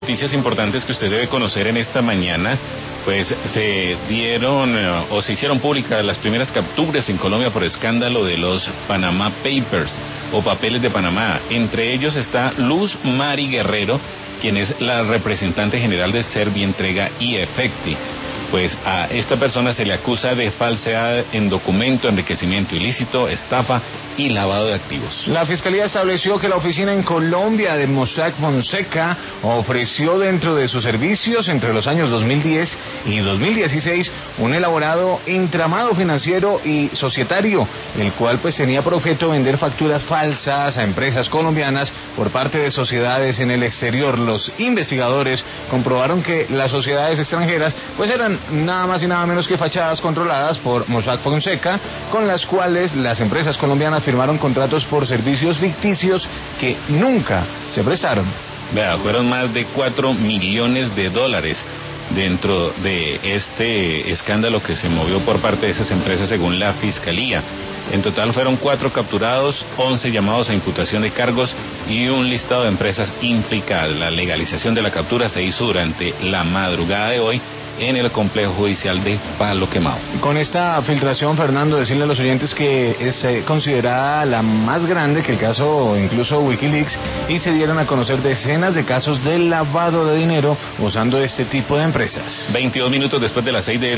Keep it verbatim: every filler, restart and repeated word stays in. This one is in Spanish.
noticias importantes que usted debe conocer en esta mañana, pues se dieron uh, o se hicieron públicas las primeras capturas en Colombia por escándalo de los Panama Papers o papeles de Panamá. Entre ellos está Luz Mari Guerrero, quien es la representante general de Servientrega y Efecti. Pues a esta persona se le acusa de falsedad en documento, enriquecimiento ilícito, estafa y lavado de activos. La Fiscalía estableció que la oficina en Colombia de Mossack Fonseca ofreció dentro de sus servicios entre los años dos mil diez y dos mil dieciséis un elaborado entramado financiero y societario, el cual pues tenía por objeto vender facturas falsas a empresas colombianas por parte de sociedades en el exterior. Los investigadores comprobaron que las sociedades extranjeras pues eran nada más y nada menos que fachadas controladas por Mossack Fonseca, con las cuales las empresas colombianas firmaron contratos por servicios ficticios que nunca se prestaron. Vea, fueron más de cuatro millones de dólares dentro de este escándalo que se movió por parte de esas empresas según la Fiscalía. En total fueron cuatro capturados, once llamados a imputación de cargos y un listado de empresas implicadas. La legalización de la captura se hizo durante la madrugada de hoy en el complejo judicial de Palo Quemado. Con esta filtración, Fernando, decirle a los oyentes que es eh, considerada la más grande, que el caso incluso Wikileaks, y se dieron a conocer decenas de casos de lavado de dinero usando este tipo de empresas. veintidós minutos después de las seis de